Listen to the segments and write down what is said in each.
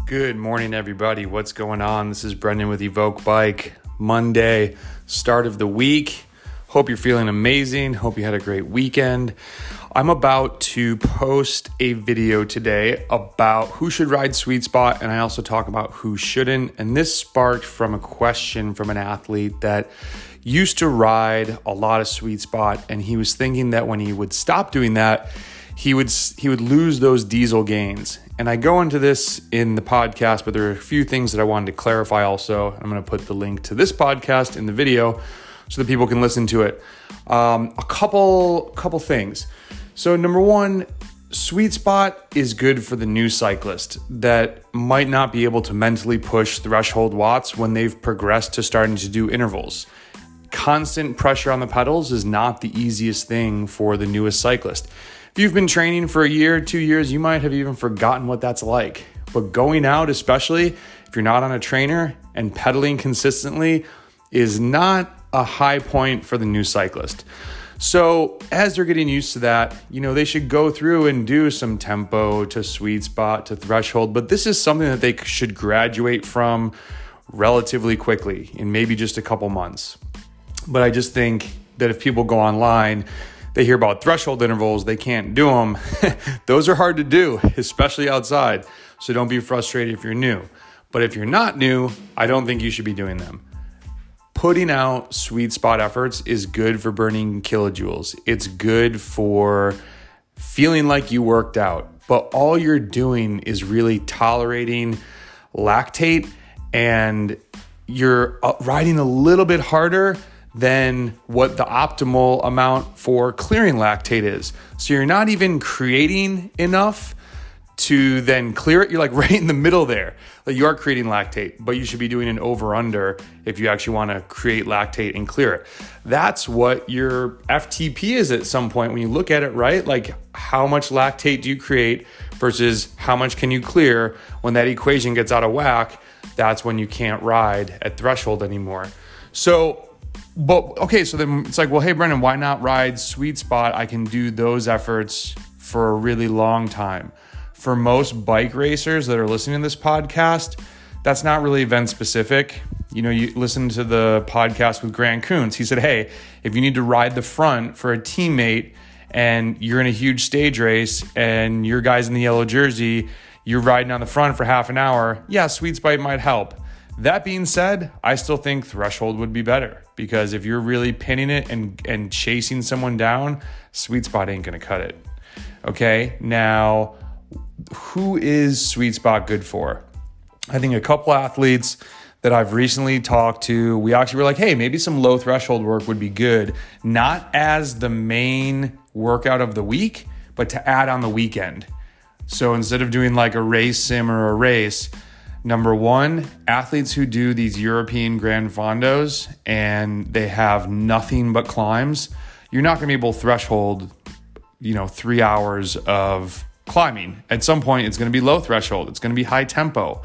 Good morning, everybody. What's going on? This is Brendan with Evoke Bike. Monday, start of the week. Hope you're feeling amazing. Hope you had a great weekend. I'm about to post a video today about who should ride Sweet Spot, and I also talk about who shouldn't. And this sparked from a question from an athlete that used to ride a lot of Sweet Spot, and he was thinking that when he would stop doing that, he would lose those diesel gains. And I go into this in the podcast, but there are a few things that I wanted to clarify also. I'm going to put the link to this podcast in the video so that people can listen to it. A couple things. So number one, Sweet Spot is good for the new cyclist that might not be able to mentally push threshold watts when they've progressed to starting to do intervals. Constant pressure on the pedals is not the easiest thing for the newest cyclist. If you've been training for a year, 2 years, you might have even forgotten what that's like. But going out, especially if you're not on a trainer and pedaling consistently, is not a high point for the new cyclist. So as they're getting used to that, they should go through and do some tempo to Sweet Spot to threshold. But this is something that they should graduate from relatively quickly in maybe just a couple months. But I just think that if people go online, they hear about threshold intervals, they can't do them. Those are hard to do, especially outside. So don't be frustrated if you're new. But if you're not new, I don't think you should be doing them. Putting out Sweet Spot efforts is good for burning kilojoules. It's good for feeling like you worked out. But all you're doing is really tolerating lactate, and you're riding a little bit harder than what the optimal amount for clearing lactate is. So you're not even creating enough to then clear it. You're like right in the middle there. Like you are creating lactate, but you should be doing an over-under if you actually want to create lactate and clear it. That's what your FTP is at some point when you look at it, right? Like how much lactate do you create versus how much can you clear? When that equation gets out of whack, that's when you can't ride at threshold anymore. So then it's like, well, hey, Brendan, why not ride Sweet Spot? I can do those efforts for a really long time. For most bike racers that are listening to this podcast, that's not really event specific. You listen to the podcast with Grant Coons. He said, hey, if you need to ride the front for a teammate and you're in a huge stage race and your guy's in the yellow jersey, you're riding on the front for half an hour, yeah, Sweet Spot might help. That being said, I still think threshold would be better because if you're really pinning it and chasing someone down, Sweet Spot ain't going to cut it. Okay, now, who is Sweet Spot good for? I think a couple athletes that I've recently talked to, we actually were like, hey, maybe some low threshold work would be good, not as the main workout of the week, but to add on the weekend. So instead of doing like a race sim or a race, number one, athletes who do these European Grand Fondos and they have nothing but climbs, you're not going to be able to threshold, 3 hours of climbing. At some point, it's going to be low threshold. It's going to be high tempo.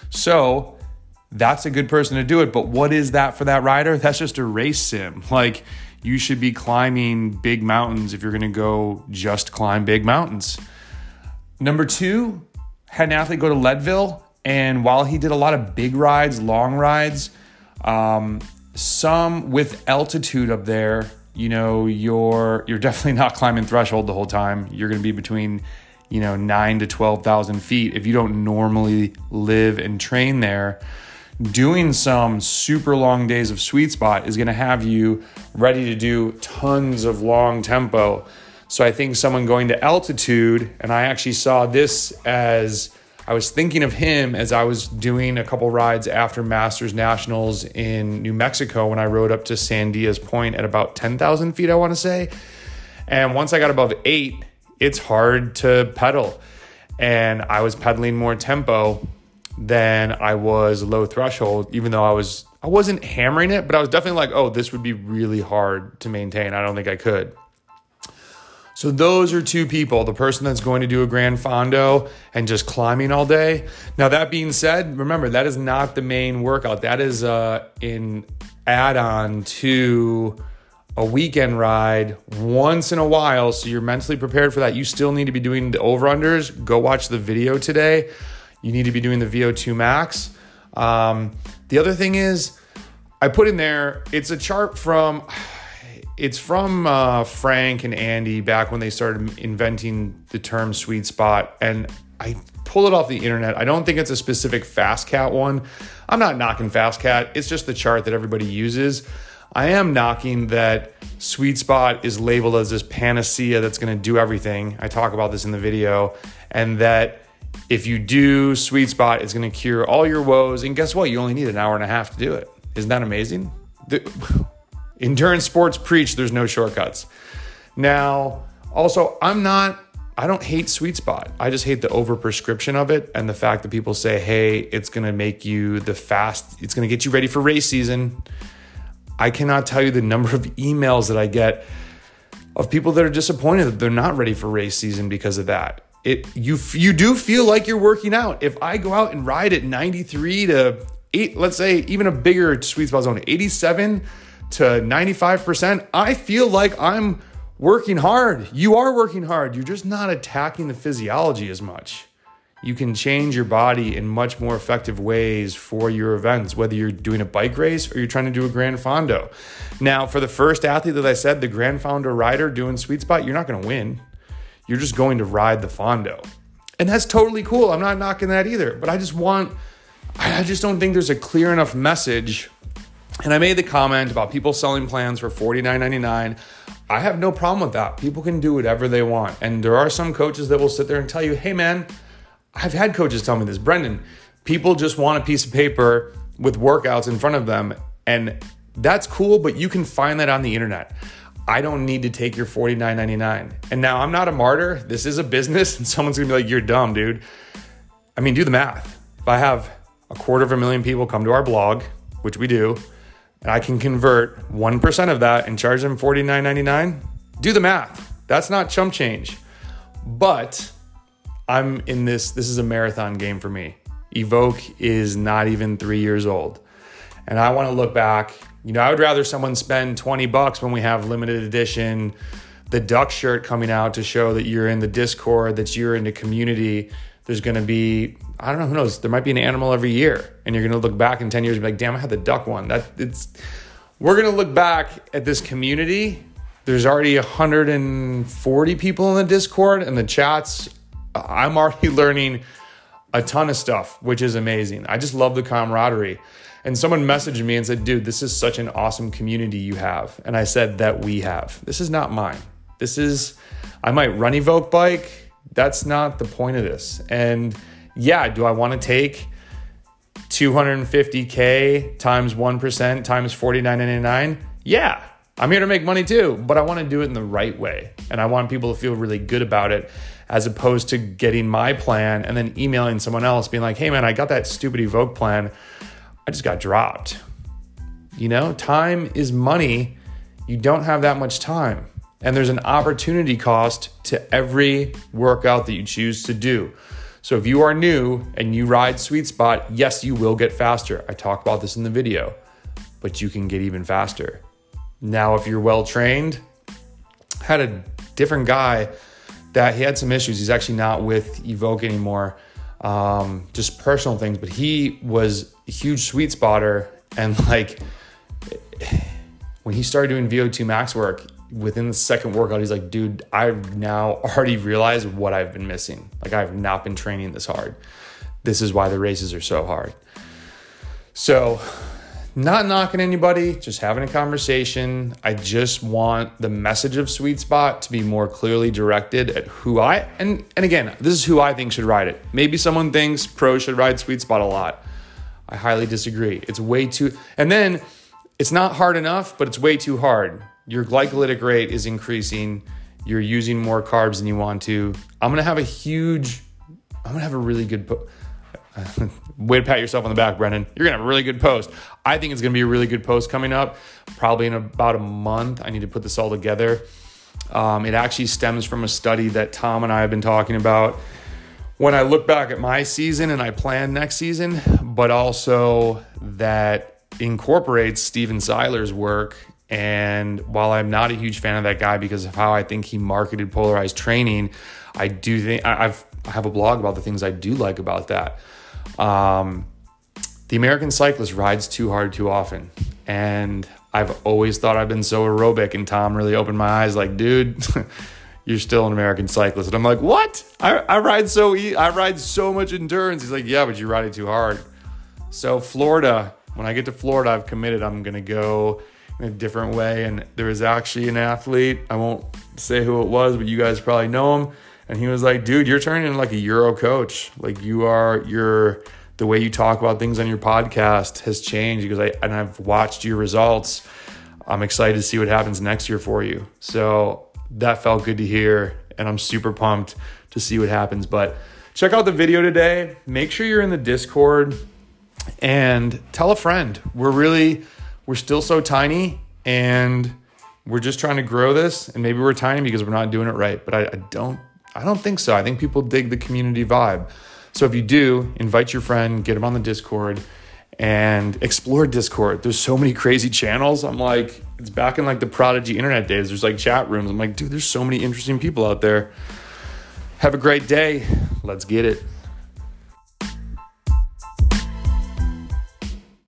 So that's a good person to do it. But what is that for that rider? That's just a race sim. Like you should be climbing big mountains if you're going to go just climb big mountains. Number two, had an athlete go to Leadville. And while he did a lot of big rides, long rides, some with altitude up there, you're definitely not climbing threshold the whole time. You're going to be between 9 to 12,000 feet. If you don't normally live and train there, doing some super long days of Sweet Spot is going to have you ready to do tons of long tempo. So I think someone going to altitude, and I actually saw this as I was thinking of him as I was doing a couple rides after Masters Nationals in New Mexico when I rode up to Sandias Point at about 10,000 feet, I want to say. And once I got above 8, it's hard to pedal. And I was pedaling more tempo than I was low threshold, even though I wasn't hammering it, but I was definitely like, oh, this would be really hard to maintain. I don't think I could. So those are two people, the person that's going to do a Grand Fondo and just climbing all day. Now, that being said, remember, that is not the main workout. That is an add-on to a weekend ride once in a while. So you're mentally prepared for that. You still need to be doing the over-unders. Go watch the video today. you need to be doing the VO2 max. The other thing is, I put in there, it's a chart from Frank and Andy back when they started inventing the term sweet spot. And I pull it off the internet. I don't think it's a specific FastCat one. I'm not knocking FastCat. It's just the chart that everybody uses. I am knocking that sweet spot is labeled as this panacea that's going to do everything. I talk about this in the video. And that if you do sweet spot, it's going to cure all your woes. And guess what? You only need an hour and a half to do it. Isn't that amazing? Endurance sports preach there's no shortcuts. Now, also, I don't hate sweet spot. I just hate the overprescription of it and the fact that people say, hey, it's going to make you it's going to get you ready for race season. I cannot tell you the number of emails that I get of people that are disappointed that they're not ready for race season because of that. You do feel like you're working out. If I go out and ride at 93 to 8, let's say even a bigger sweet spot zone, 87 to 95%, I feel like I'm working hard. You are working hard. You're just not attacking the physiology as much. You can change your body in much more effective ways for your events, whether you're doing a bike race or you're trying to do a Gran Fondo. Now, for the first athlete that I said, the Gran Fondo rider doing sweet spot, you're not going to win. You're just going to ride the Fondo. And that's totally cool. I'm not knocking that either. But I just don't think there's a clear enough message. And I made the comment about people selling plans for $49.99. I have no problem with that. People can do whatever they want. And there are some coaches that will sit there and tell you, hey man, I've had coaches tell me this, Brendan, people just want a piece of paper with workouts in front of them. And that's cool, but you can find that on the internet. I don't need to take your $49.99. And now I'm not a martyr. This is a business and someone's gonna be like, you're dumb, dude. I mean, do the math. If I have 250,000 people come to our blog, which we do, and I can convert 1% of that and charge them $49.99, do the math. That's not chump change. But I'm in this is a marathon game for me. Evoke is not even 3 years old. And I want to look back. I would rather someone spend $20 when we have limited edition, the duck shirt coming out to show that you're in the Discord, that you're in the community. There's going to be, I don't know, who knows? There might be an animal every year. And you're going to look back in 10 years and be like, damn, I had the duck one. We're going to look back at this community. There's already 140 people in the Discord and the chats. I'm already learning a ton of stuff, which is amazing. I just love the camaraderie. And someone messaged me and said, dude, this is such an awesome community you have. And I said that we have. This is not mine. I might run Evoke Bike. That's not the point of this. And yeah, do I want to take 250K times 1% times $49.99? Yeah, I'm here to make money too, but I want to do it in the right way. And I want people to feel really good about it, as opposed to getting my plan and then emailing someone else being like, hey man, I got that stupid Evoke plan. I just got dropped. Time is money. You don't have that much time. And there's an opportunity cost to every workout that you choose to do. So if you are new and you ride Sweet Spot, yes, you will get faster. I talk about this in the video, but you can get even faster. Now, if you're well-trained, I had a different guy that he had some issues. He's actually not with Evoke anymore, just personal things, but he was a huge sweet spotter. And when he started doing VO2 max work, within the second workout, he's like, dude, I've now already realized what I've been missing. I've not been training this hard. This is why the races are so hard. So not knocking anybody, just having a conversation. I just want the message of Sweet Spot to be more clearly directed at and again, this is who I think should ride it. Maybe someone thinks pros should ride Sweet Spot a lot. I highly disagree. It's way too, and then it's not hard enough, but it's way too hard. Your glycolytic rate is increasing. You're using more carbs than you want to. I'm going to have a really good way to pat yourself on the back, Brendan. You're going to have a really good post. I think it's going to be a really good post coming up, probably in about a month. I need to put this all together. It actually stems from a study that Tom and I have been talking about when I look back at my season and I plan next season, but also that incorporates Steven Seiler's work. And while I'm not a huge fan of that guy because of how I think he marketed polarized training, I do think I've I have a blog about the things I do like about that. The American cyclist rides too hard too often. And I've always thought I've been so aerobic, and Tom really opened my eyes like, dude, you're still an American cyclist. And I'm like, what? I ride so much endurance. He's like, yeah, but you ride it too hard. So Florida, when I get to Florida, I've committed I'm going to go in a different way. And there was actually an athlete, I won't say who it was, but you guys probably know him. And he was like, dude, you're turning into like a Euro coach. Like the way you talk about things on your podcast has changed because I've watched your results. I'm excited to see what happens next year for you. So that felt good to hear. And I'm super pumped to see what happens. But check out the video today. Make sure you're in the Discord and tell a friend. We're still so tiny and we're just trying to grow this. And maybe we're tiny because we're not doing it right. But I don't think so. I think people dig the community vibe. So if you do, invite your friend, get them on the Discord, and explore Discord. There's so many crazy channels. I'm like, it's back in like the Prodigy internet days. There's like chat rooms. I'm like, dude, there's so many interesting people out there. Have a great day. Let's get it.